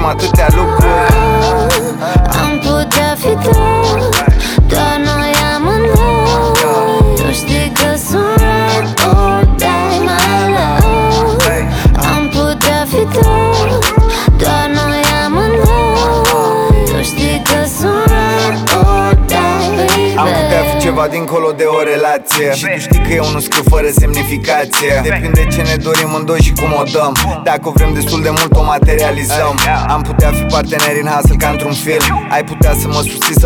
atâtea lucruri. Am putea fi tot, doar noi amândoi. Tu știi că sunt ride or die, my love. Am putea fi tot, doar noi amândoi. Tu știi că sunt ride or die, baby. Am putea fi ceva dincolo de o relație. Și tu știi că eu nu scriu fără semnificație. Depinde ce ne dorim în doi și cum o dăm. Dacă o vrem destul de mult o materializăm. Am putea fi parteneri în hustle ca într-un film. Ai putea să mă susții, să